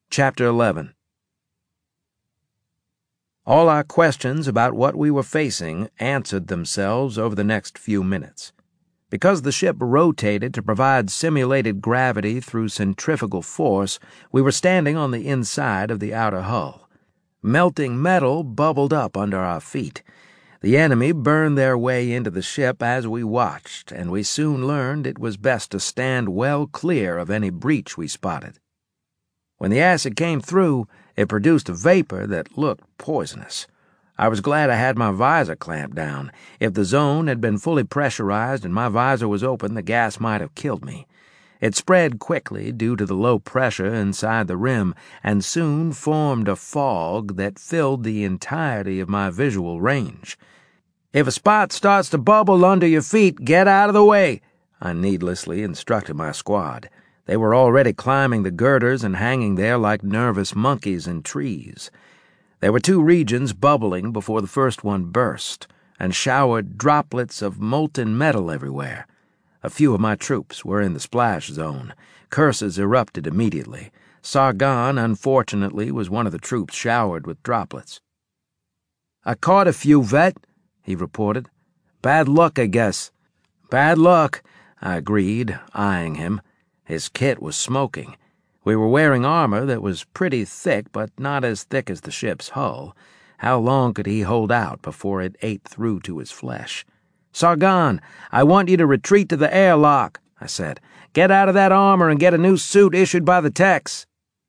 Chapter 11. All our questions about what we were facing answered themselves over the next few minutes. Because the ship rotated to provide simulated gravity through centrifugal force, we were standing on the inside of the outer hull. Melting metal bubbled up under our feet. The enemy burned their way into the ship as we watched, and we soon learned it was best to stand well clear of any breach we spotted. When the acid came through, it produced a vapor that looked poisonous. I was glad I had my visor clamped down. If the zone had been fully pressurized and my visor was open, the gas might have killed me. It spread quickly due to the low pressure inside the rim and soon formed a fog that filled the entirety of my visual range. "If a spot starts to bubble under your feet, get out of the way," I needlessly instructed my squad. They were already climbing the girders and hanging there like nervous monkeys in trees. There were two regions bubbling before the first one burst, and showered droplets of molten metal everywhere. A few of my troops were in the splash zone. Curses erupted immediately. Sargon, unfortunately, was one of the troops showered with droplets. "I caught a few, Vet," he reported. "Bad luck, I guess." "Bad luck," I agreed, eyeing him. His kit was smoking. We were wearing armor that was pretty thick, but not as thick as the ship's hull. How long could he hold out before it ate through to his flesh? "Sargon, I want you to retreat to the airlock," I said. "Get out of that armor and get a new suit issued by the techs."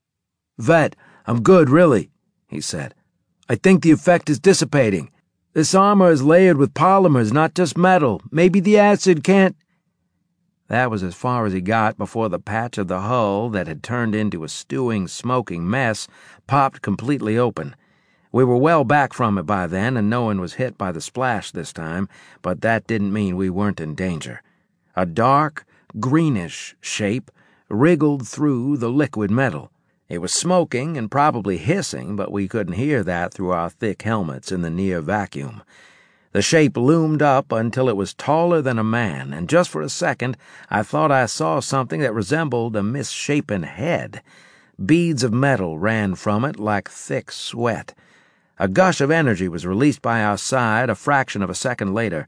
"Vet, I'm good, really," he said. "I think the effect is dissipating. This armor is layered with polymers, not just metal. Maybe the acid can't—" That was as far as he got before the patch of the hull that had turned into a stewing, smoking mess popped completely open. We were well back from it by then, and no one was hit by the splash this time, but that didn't mean we weren't in danger. A dark, greenish shape wriggled through the liquid metal. It was smoking and probably hissing, but we couldn't hear that through our thick helmets in the near vacuum. The shape loomed up until it was taller than a man, and just for a second I thought I saw something that resembled a misshapen head. Beads of metal ran from it like thick sweat. A gush of energy was released by our side a fraction of a second later.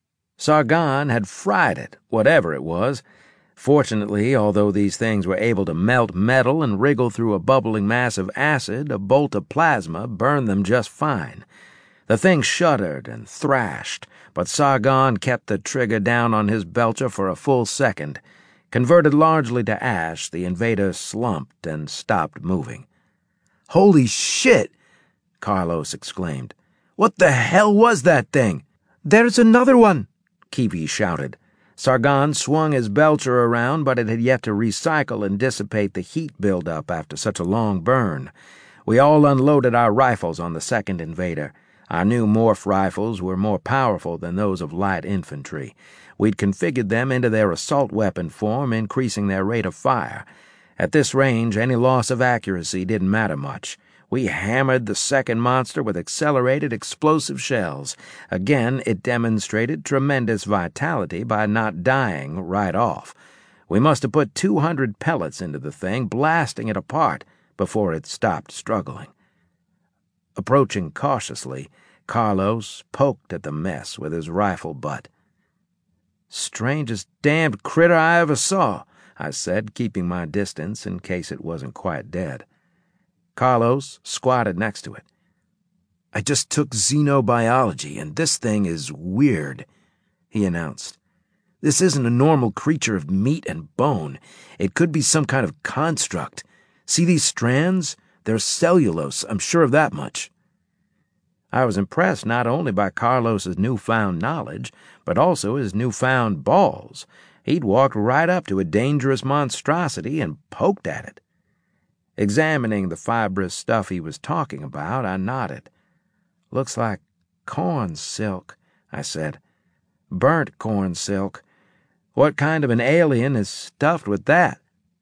Sargon had fried it, whatever it was. Fortunately, although these things were able to melt metal and wriggle through a bubbling mass of acid, a bolt of plasma burned them just fine. The thing shuddered and thrashed, but Sargon kept the trigger down on his belcher for a full second. Converted largely to ash, the invader slumped and stopped moving. "Holy shit!" Carlos exclaimed. "What the hell was that thing?" "There's another one!" Kiwi shouted. Sargon swung his belcher around, but it had yet to recycle and dissipate the heat buildup after such a long burn. We all unloaded our rifles on the second invader. Our new morph rifles were more powerful than those of light infantry. We'd configured them into their assault weapon form, increasing their rate of fire. At this range, any loss of accuracy didn't matter much. We hammered the second monster with accelerated explosive shells. Again, it demonstrated tremendous vitality by not dying right off. We must have put 200 pellets into the thing, blasting it apart before it stopped struggling. Approaching cautiously, Carlos poked at the mess with his rifle butt. "Strangest damned critter I ever saw," I said, keeping my distance in case it wasn't quite dead. Carlos squatted next to it. "I just took xenobiology, and this thing is weird," he announced. "This isn't a normal creature of meat and bone. It could be some kind of construct. See these strands? They're cellulose, I'm sure of that much." I was impressed not only by Carlos's newfound knowledge, but also his newfound balls. He'd walked right up to a dangerous monstrosity and poked at it. Examining the fibrous stuff he was talking about, I nodded. "Looks like corn silk," I said. "Burnt corn silk. What kind of an alien is stuffed with that?"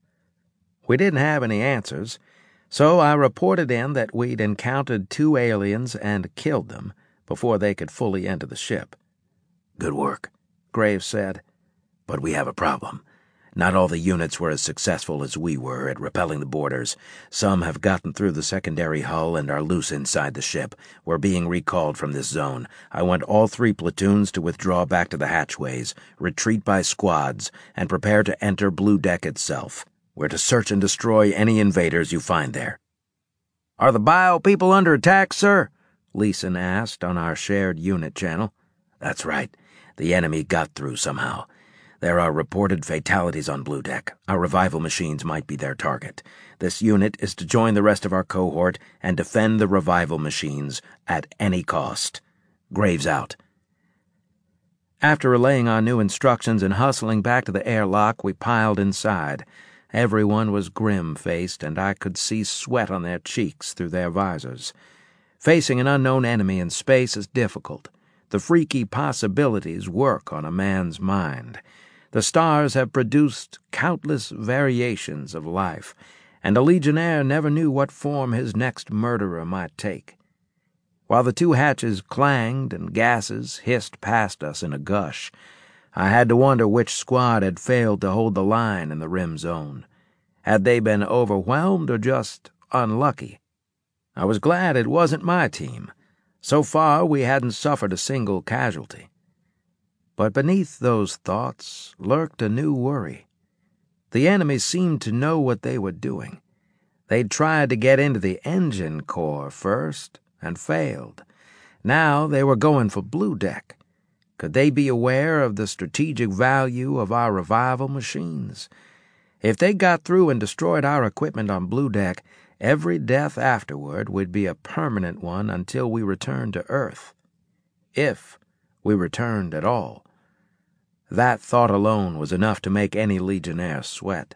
We didn't have any answers, so I reported in that we'd encountered 2 aliens and killed them before they could fully enter the ship. "Good work," Graves said. "But we have a problem. Not all the units were as successful as we were at repelling the boarders. Some have gotten through the secondary hull and are loose inside the ship. We're being recalled from this zone. I want all 3 platoons to withdraw back to the hatchways, retreat by squads, and prepare to enter Blue Deck itself. We're to search and destroy any invaders you find there." "Are the bio people under attack, sir?" Leeson asked on our shared unit channel. "That's right. The enemy got through somehow. There are reported fatalities on Blue Deck. Our revival machines might be their target. This unit is to join the rest of our cohort and defend the revival machines at any cost. Graves out." After relaying our new instructions and hustling back to the airlock, we piled inside. Everyone was grim-faced, and I could see sweat on their cheeks through their visors. Facing an unknown enemy in space is difficult. The freaky possibilities work on a man's mind. The stars have produced countless variations of life, and a Legionnaire never knew what form his next murderer might take. While the 2 hatches clanged and gases hissed past us in a gush, I had to wonder which squad had failed to hold the line in the rim zone. Had they been overwhelmed or just unlucky? I was glad it wasn't my team. So far, we hadn't suffered a single casualty. But beneath those thoughts lurked a new worry. The enemy seemed to know what they were doing. They'd tried to get into the engine core first and failed. Now they were going for Blue Deck. Could they be aware of the strategic value of our revival machines? If they got through and destroyed our equipment on Blue Deck, every death afterward would be a permanent one until we returned to Earth. If we returned at all. That thought alone was enough to make any Legionnaire sweat.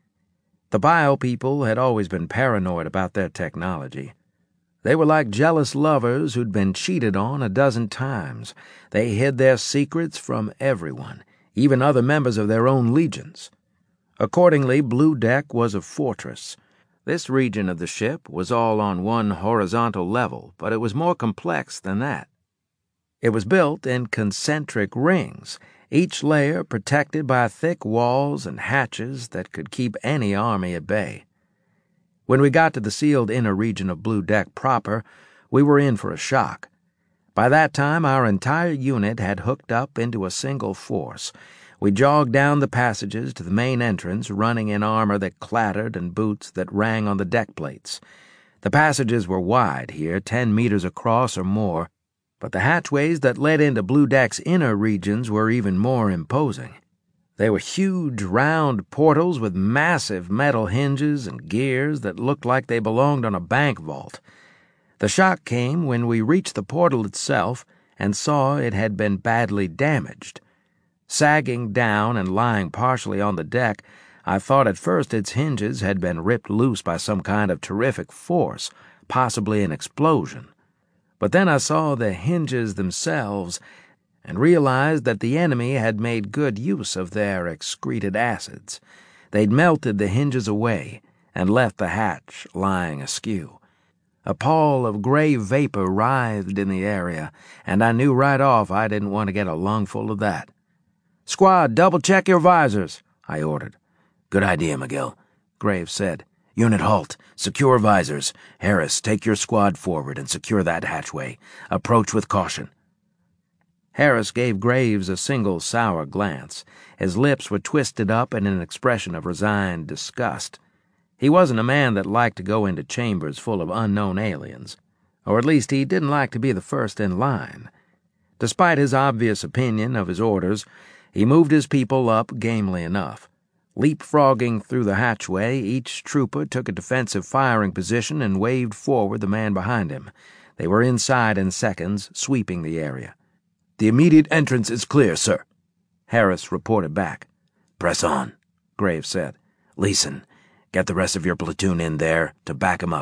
The bio people had always been paranoid about their technology. They were like jealous lovers who'd been cheated on a dozen times. They hid their secrets from everyone, even other members of their own legions. Accordingly, Blue Deck was a fortress. This region of the ship was all on one horizontal level, but it was more complex than that. It was built in concentric rings, each layer protected by thick walls and hatches that could keep any army at bay. When we got to the sealed inner region of Blue Deck proper, we were in for a shock. By that time, our entire unit had hooked up into a single force. We jogged down the passages to the main entrance, running in armor that clattered and boots that rang on the deck plates. The passages were wide here, 10 meters across or more, but the hatchways that led into Blue Deck's inner regions were even more imposing. They were huge, round portals with massive metal hinges and gears that looked like they belonged on a bank vault. The shock came when we reached the portal itself and saw it had been badly damaged. Sagging down and lying partially on the deck, I thought at first its hinges had been ripped loose by some kind of terrific force, possibly an explosion. But then I saw the hinges themselves and realized that the enemy had made good use of their excreted acids. They'd melted the hinges away and left the hatch lying askew. A pall of gray vapor writhed in the area, and I knew right off I didn't want to get a lungful of that. "Squad, double-check your visors," I ordered. "Good idea, Miguel," Graves said. "Unit halt. Secure visors. Harris, take your squad forward and secure that hatchway. Approach with caution." Harris gave Graves a single sour glance. His lips were twisted up in an expression of resigned disgust. He wasn't a man that liked to go into chambers full of unknown aliens, or at least he didn't like to be the first in line. Despite his obvious opinion of his orders, he moved his people up gamely enough. Leapfrogging through the hatchway, each trooper took a defensive firing position and waved forward the man behind him. They were inside in seconds, sweeping the area. "The immediate entrance is clear, sir," Harris reported back. "Press on," Graves said. "Leeson, get the rest of your platoon in there to back him up."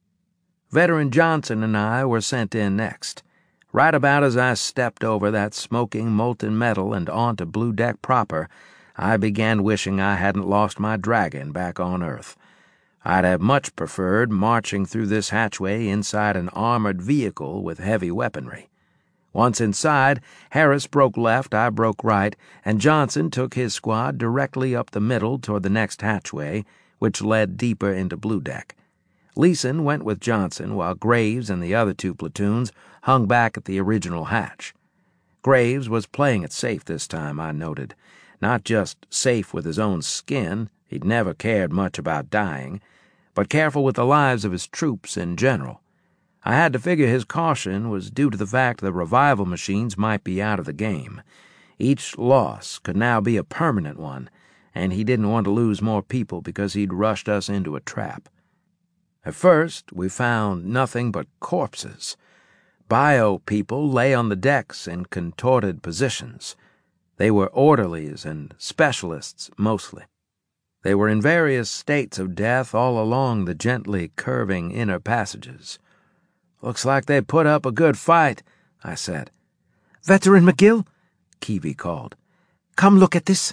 Veteran Johnson and I were sent in next. Right about as I stepped over that smoking molten metal and onto Blue Deck proper, I began wishing I hadn't lost my dragon back on Earth. I'd have much preferred marching through this hatchway inside an armored vehicle with heavy weaponry. Once inside, Harris broke left, I broke right, and Johnson took his squad directly up the middle toward the next hatchway, which led deeper into Blue Deck. Leeson went with Johnson, while Graves and the other two platoons hung back at the original hatch. Graves was playing it safe this time, I noted. Not just safe with his own skin, he'd never cared much about dying, but careful with the lives of his troops in general. I had to figure his caution was due to the fact the revival machines might be out of the game. Each loss could now be a permanent one, and he didn't want to lose more people because he'd rushed us into a trap. At first, we found nothing but corpses. Bio people lay on the decks in contorted positions. They were orderlies and specialists, mostly. They were in various states of death all along the gently curving inner passages. "Looks like they put up a good fight," I said. "Veteran McGill," Keevy called. "Come look at this."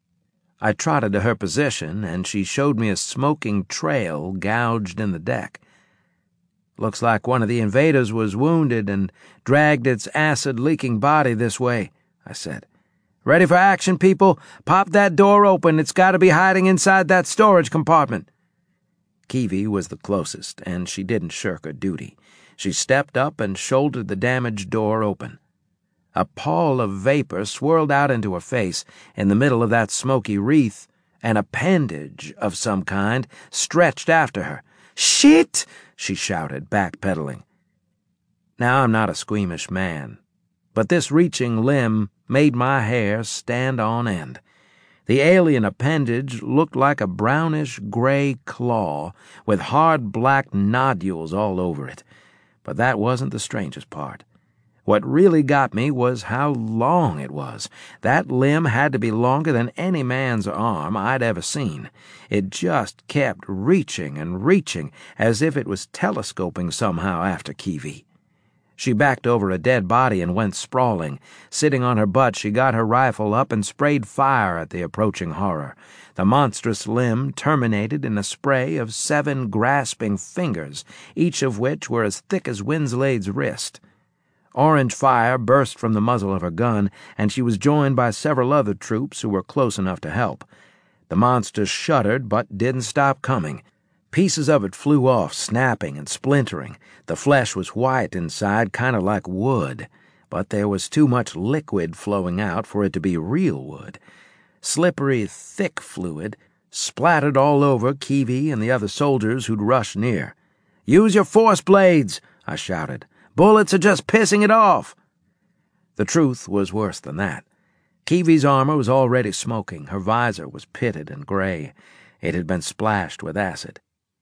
I trotted to her position, and she showed me a smoking trail gouged in the deck. "Looks like one of the invaders was wounded and dragged its acid-leaking body this way," I said. "Ready for action, people? Pop that door open. It's got to be hiding inside that storage compartment." Keevy was the closest, and she didn't shirk her duty. She stepped up and shouldered the damaged door open. A pall of vapor swirled out into her face. In the middle of that smoky wreath, an appendage of some kind stretched after her. "Shit!" she shouted, backpedaling. Now, I'm not a squeamish man, but this reaching limb made my hair stand on end. The alien appendage looked like a brownish-gray claw with hard black nodules all over it. But that wasn't the strangest part. What really got me was how long it was. That limb had to be longer than any man's arm I'd ever seen. It just kept reaching and reaching, as if it was telescoping somehow after Keevy. She backed over a dead body and went sprawling. Sitting on her butt, she got her rifle up and sprayed fire at the approaching horror. The monstrous limb terminated in a spray of 7 grasping fingers, each of which were as thick as Winslade's wrist. Orange fire burst from the muzzle of her gun, and she was joined by several other troops who were close enough to help. The monster shuddered but didn't stop coming. Pieces of it flew off, snapping and splintering. The flesh was white inside, kind of like wood, but there was too much liquid flowing out for it to be real wood. Slippery, thick fluid splattered all over Keevy and the other soldiers who'd rushed near. "Use your force blades!" I shouted. "Bullets are just pissing it off." The truth was worse than that. Keevy's armor was already smoking. Her visor was pitted and gray. It had been splashed with acid.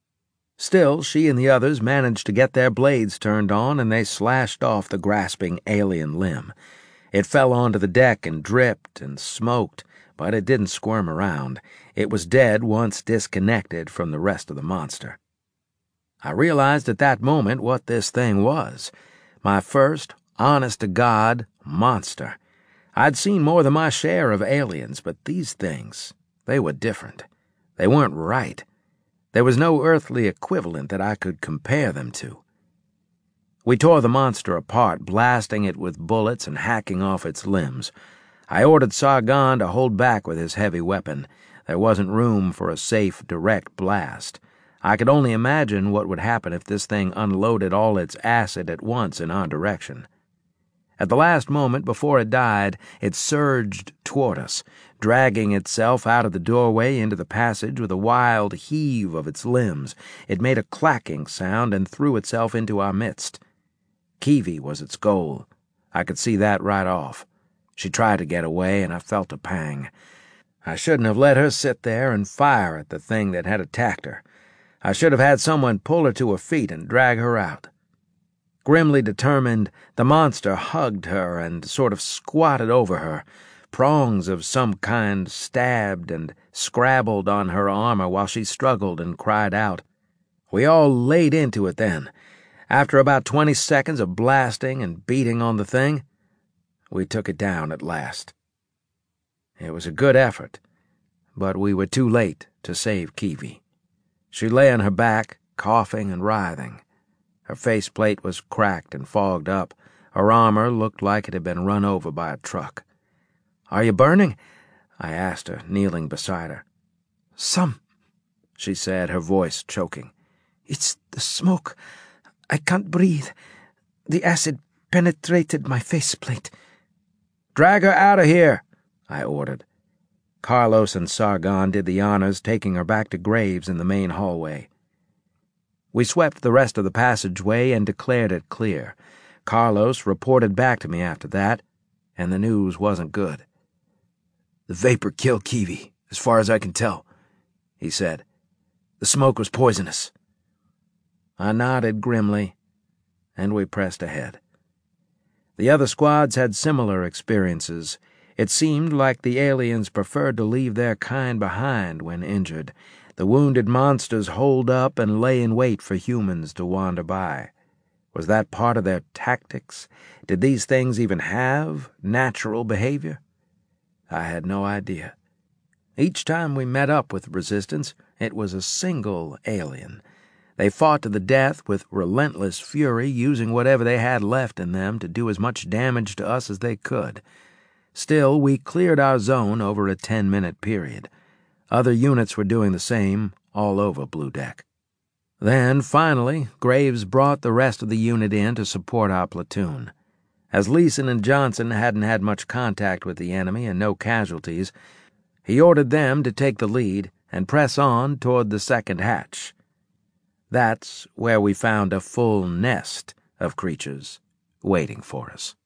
Still, she and the others managed to get their blades turned on, and they slashed off the grasping alien limb. It fell onto the deck and dripped and smoked, but it didn't squirm around. It was dead once disconnected from the rest of the monster. I realized at that moment what this thing was. My first, honest-to-God, monster. I'd seen more than my share of aliens, but these things, they were different. They weren't right. There was no earthly equivalent that I could compare them to. We tore the monster apart, blasting it with bullets and hacking off its limbs. I ordered Sargon to hold back with his heavy weapon. There wasn't room for a safe, direct blast. I could only imagine what would happen if this thing unloaded all its acid at once in our direction. At the last moment before it died, it surged toward us, dragging itself out of the doorway into the passage with a wild heave of its limbs. It made a clacking sound and threw itself into our midst. Keevy was its goal. I could see that right off. She tried to get away, and I felt a pang. I shouldn't have let her sit there and fire at the thing that had attacked her. I should have had someone pull her to her feet and drag her out. Grimly determined, the monster hugged her and sort of squatted over her. Prongs of some kind stabbed and scrabbled on her armor while she struggled and cried out. We all laid into it then. After about 20 seconds of blasting and beating on the thing, we took it down at last. It was a good effort, but we were too late to save Keevy. She lay on her back, coughing and writhing. Her faceplate was cracked and fogged up. Her armor looked like it had been run over by a truck. "Are you burning?" I asked her, kneeling beside her. "Some," she said, her voice choking. "It's the smoke. I can't breathe. The acid penetrated my faceplate." "Drag her out of here," I ordered. Carlos and Sargon did the honors, taking her back to Graves in the main hallway. We swept the rest of the passageway and declared it clear. Carlos reported back to me after that, and the news wasn't good. "The vapor killed Kiwi, as far as I can tell," he said. "The smoke was poisonous." I nodded grimly, and we pressed ahead. The other squads had similar experiences. It seemed like the aliens preferred to leave their kind behind when injured. The wounded monsters holed up and lay in wait for humans to wander by. Was that part of their tactics? Did these things even have natural behavior? I had no idea. Each time we met up with resistance, it was a single alien. They fought to the death with relentless fury, using whatever they had left in them to do as much damage to us as they could. Still, we cleared our zone over a 10-minute period. Other units were doing the same all over Blue Deck. Then, finally, Graves brought the rest of the unit in to support our platoon. As Leeson and Johnson hadn't had much contact with the enemy and no casualties, he ordered them to take the lead and press on toward the second hatch. That's where we found a full nest of creatures waiting for us.